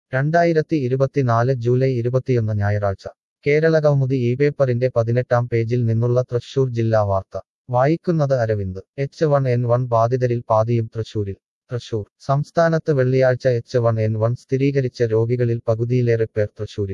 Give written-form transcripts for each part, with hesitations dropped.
2024 July 21 ഞായറാഴ്ച കേരളകൗമുദി ഈ പേപ്പറിന്റെ 18-ാം പേജിൽ നിന്നുള്ള തൃശൂർ ജില്ലാ വാർത്ത വായിക്കുന്നത് അരവിന്ദ്. H1N1 ബാധിതരിൽ പാതിയും തൃശൂരിൽ. തൃശൂർ സംസ്ഥാനത്ത് വെള്ളിയാഴ്ച H1N1 സ്ഥിരീകരിച്ച രോഗികളിൽ പകുതിയിലേറെ പേർ തൃശൂരിൽ.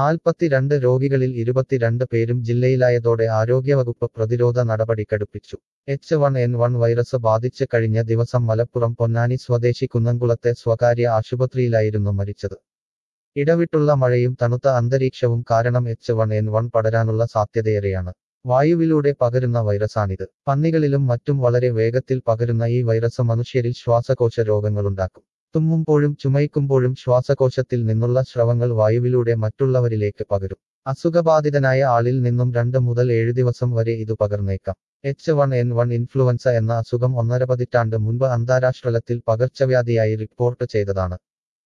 42 രോഗികളിൽ 22 പേരും ജില്ലയിലായതോടെ ആരോഗ്യവകുപ്പ് പ്രതിരോധ നടപടി കടുപ്പിച്ചു. H1N1 വൈറസ് ബാധിച്ച് കഴിഞ്ഞ ദിവസം മലപ്പുറം പൊന്നാനി സ്വദേശി കുന്നംകുളത്തെ സ്വകാര്യ ആശുപത്രിയിലായിരുന്നു മരിച്ചത്. ഇടവിട്ടുള്ള മഴയും തണുത്ത അന്തരീക്ഷവും കാരണം H1N1 പടരാനുള്ള സാധ്യതയേറെയാണ്. വായുവിലൂടെ പകരുന്ന വൈറസാണിത്. പന്നികളിലും മറ്റും വളരെ വേഗത്തിൽ പകരുന്ന ഈ വൈറസ് മനുഷ്യരിൽ ശ്വാസകോശ രോഗങ്ങളുണ്ടാക്കും. തുമ്മുമ്പോഴും ചുമയ്ക്കുമ്പോഴും ശ്വാസകോശത്തിൽ നിന്നുള്ള സ്രവങ്ങൾ വായുവിലൂടെ മറ്റുള്ളവരിലേക്ക് പകരും. അസുഖബാധിതനായ ആളിൽ നിന്നും 2 മുതൽ 7 ദിവസം വരെ ഇത് പകർന്നേക്കാം. H1N1 ഇൻഫ്ലുവൻസ എന്ന അസുഖം 1.5 പതിറ്റാണ്ട് മുൻപ് അന്താരാഷ്ട്രതലത്തിൽ പകർച്ചവ്യാധിയായി റിപ്പോർട്ട് ചെയ്തതാണ്.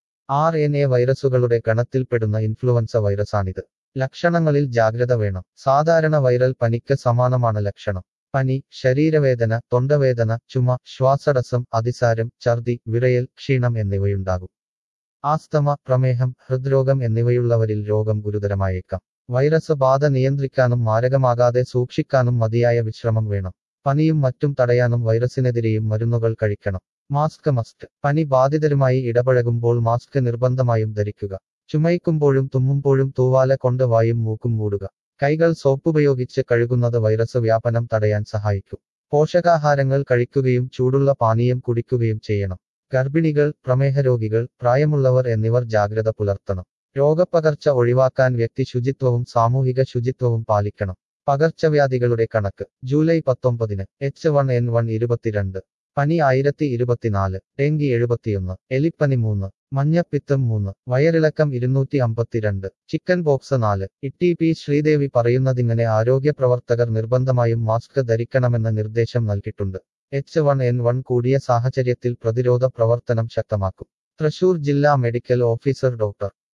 RNA വൈറസുകളുടെ ഗണത്തിൽപ്പെടുന്ന ഇൻഫ്ലുവൻസ വൈറസാണിത്. ലക്ഷണങ്ങളിൽ ജാഗ്രത വേണം. സാധാരണ വൈറൽ പനിക്ക് സമാനമാണ് ലക്ഷണം. പനി, ശരീരവേദന, തൊണ്ടവേദന, ചുമ, ശ്വാസതടസ്സം, അതിസാരം, ഛർദി, വിറയൽ, ക്ഷീണം എന്നിവയുണ്ടാകും. ആസ്തമ, പ്രമേഹം, ഹൃദ്രോഗം എന്നിവയുള്ളവരിൽ രോഗം ഗുരുതരമായേക്കാം. വൈറസ് ബാധ നിയന്ത്രിക്കാനും മാരകമാകാതെ സൂക്ഷിക്കാനും മതിയായ വിശ്രമം വേണം. പനിയും മറ്റും തടയാനും വൈറസിനെതിരെയും മരുന്നുകൾ കഴിക്കണം. Mask must. പനി ബാധിതരുമായി ഇടപഴകുമ്പോൾ മാസ്ക് നിർബന്ധമായും ധരിക്കുക. ചുമയ്ക്കുമ്പോഴും തുമ്മുമ്പോഴും തൂവാല കൊണ്ട് വായും മൂക്കും മൂടുക. കൈകൾ സോപ്പുപയോഗിച്ച് കഴുകുന്നത് വൈറസ് വ്യാപനം തടയാൻ സഹായിക്കും. പോഷകാഹാരങ്ങൾ കഴിക്കുകയും ചൂടുള്ള പാനീയം കുടിക്കുകയും ചെയ്യണം. ഗർഭിണികൾ, പ്രമേഹരോഗികൾ, പ്രായമുള്ളവർ എന്നിവർ ജാഗ്രത പുലർത്തണം. രോഗപ്പകർച്ച ഒഴിവാക്കാൻ വ്യക്തി ശുചിത്വവും സാമൂഹിക ശുചിത്വവും പാലിക്കണം. പകർച്ചവ്യാധികളുടെ കണക്ക്. ജൂലൈ 19 H1N1 22, പനി 1024, ഡെങ്കി 71, എലിപ്പനി 3, മഞ്ഞപ്പിത്തം 3, വയറിളക്കം 252, ചിക്കൻ പോക്സ് 4. ITP ശ്രീദേവി പറയുന്നതിങ്ങനെ ആരോഗ്യപ്രവർത്തകർ നിർബന്ധമായും മാസ്ക് ധരിക്കണമെന്ന് നിർദ്ദേശം നൽകിയിട്ടുണ്ട്. H1N1 കൂടിയ സാഹചര്യത്തിൽ പ്രതിരോധ പ്രവർത്തനം ശക്തമാക്കും. തൃശൂർ ജില്ലാ മെഡിക്കൽ ഓഫീസർ ഡോക്ടർ